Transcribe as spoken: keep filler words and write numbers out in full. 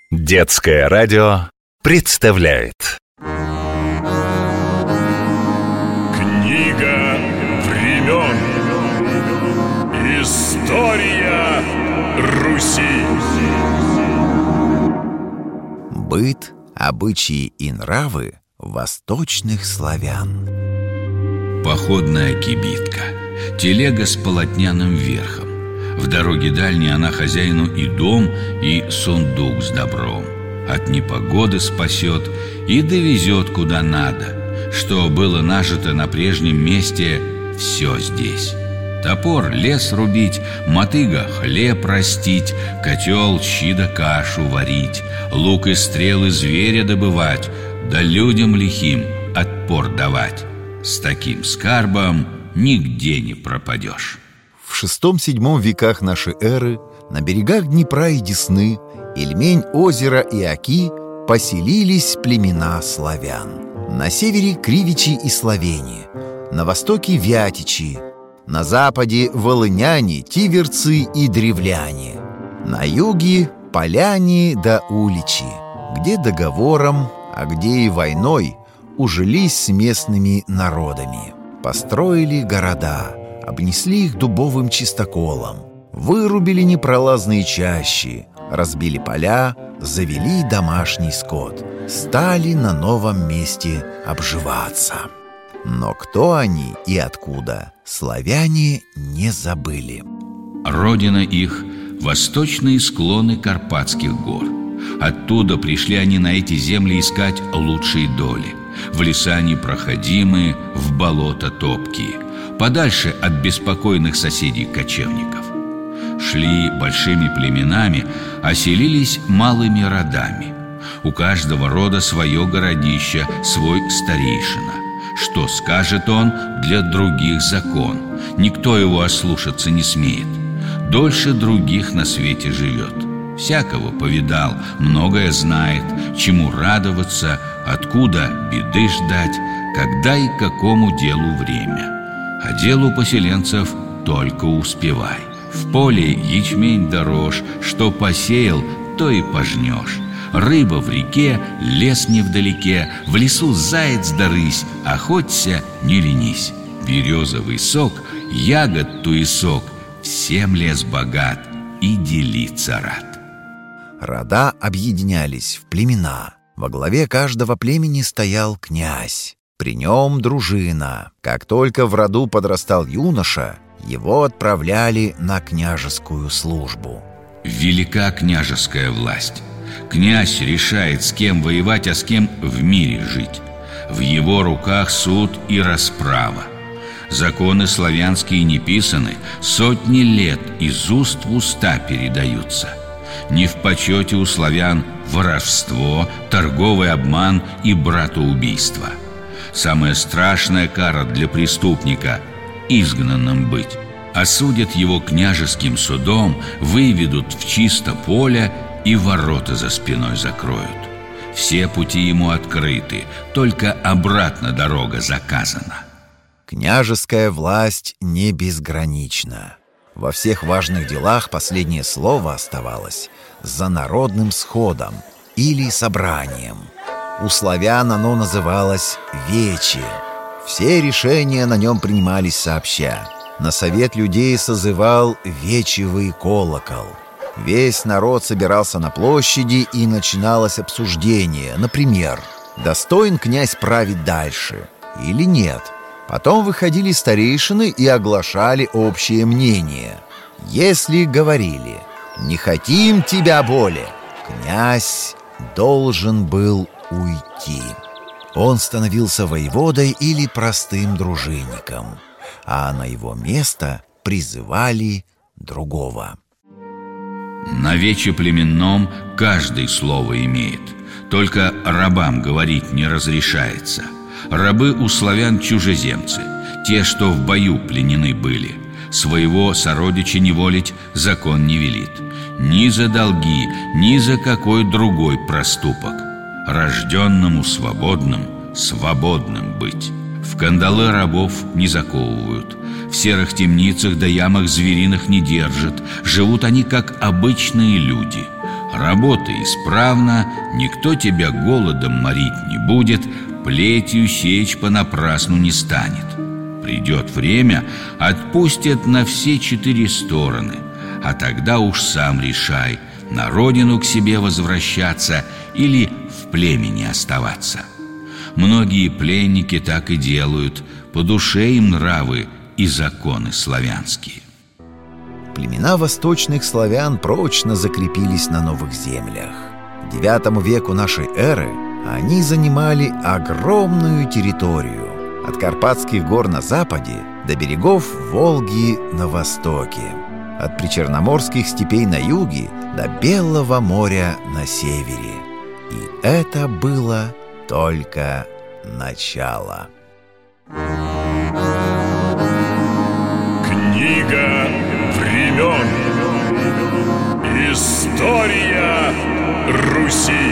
Детское радио представляет Книга времен. История Руси. Быт, обычаи и нравы восточных славян. Походная кибитка, телега с полотняным верхом. В дороге дальней она хозяину и дом, и сундук с добром. От непогоды спасет и довезет куда надо. Что было нажито на прежнем месте, все здесь. Топор лес рубить, мотыга хлеб растить, котел щи да кашу варить, лук и стрелы зверя добывать, да людям лихим отпор давать. С таким скарбом нигде не пропадешь. В шестом-седьмом веках нашей эры на берегах Днепра и Десны, Ильмень, озера и Оки поселились племена славян. На севере кривичи и словени, на востоке вятичи, на западе волыняне, тиверцы и древляне, на юге поляне да уличи, где договором, а где и войной ужились с местными народами. Построили города, обнесли их дубовым чистоколом, вырубили непролазные чащи, разбили поля, завели домашний скот, стали на новом месте обживаться. Но кто они и откуда, славяне не забыли. Родина их – восточные склоны Карпатских гор. Оттуда пришли они на эти земли искать лучшие доли. В леса непроходимые, в болота топкие, подальше от беспокойных соседей-кочевников. Шли большими племенами, оселились малыми родами. У каждого рода свое городище, свой старейшина. Что скажет он, для других закон. Никто его ослушаться не смеет. Дольше других на свете живет. Всякого повидал, многое знает, чему радоваться, откуда беды ждать, когда и какому делу время. А делу поселенцев только успевай. В поле ячмень да рожь, что посеял, то и пожнешь. Рыба в реке, лес невдалеке, в лесу заяц да рысь, охоться не ленись. Березовый сок, ягод туесок, всем лес богат и делиться рад. Рода объединялись в племена. Во главе каждого племени стоял князь. При нем дружина. Как только в роду подрастал юноша, его отправляли на княжескую службу. Велика княжеская власть. Князь решает, с кем воевать, а с кем в мире жить. В его руках суд и расправа. Законы славянские не писаны, сотни лет из уст в уста передаются. Не в почете у славян воровство, торговый обман и братоубийство. Самая страшная кара для преступника – изгнанным быть. Осудят его княжеским судом, выведут в чисто поле и ворота за спиной закроют. Все пути ему открыты, только обратно дорога заказана. Княжеская власть не безгранична. Во всех важных делах последнее слово оставалось за народным сходом или собранием. У славян оно называлось вече. Все решения на нем принимались сообща. На совет людей созывал вечевый колокол. Весь народ собирался на площади, и начиналось обсуждение. Например, достоин князь править дальше или нет. Потом выходили старейшины и оглашали общее мнение. Если говорили «не хотим тебя более», князь должен был уйти. Он становился воеводой или простым дружинником, а на его место призывали другого. На вече племенном каждый слово имеет, только рабам говорить не разрешается. Рабы у славян чужеземцы, те, что в бою пленены были. Своего сородича неволить закон не велит. Ни за долги, ни за какой другой проступок. Рожденному свободным, свободным быть. В кандалы рабов не заковывают, в серых темницах да ямах звериных не держат. Живут они, как обычные люди. Работай исправно, никто тебя голодом морить не будет, плетью сечь понапрасну не станет. Придет время, отпустят на все четыре стороны, а тогда уж сам решай, на родину к себе возвращаться или в племени оставаться. Многие пленники так и делают, по душе им нравы и законы славянские. Племена восточных славян прочно закрепились на новых землях. К девятому веку нашей эры они занимали огромную территорию, от Карпатских гор на западе до берегов Волги на востоке, от причерноморских степей на юге до Белого моря на севере. И это было только начало. Книга времен. История Руси.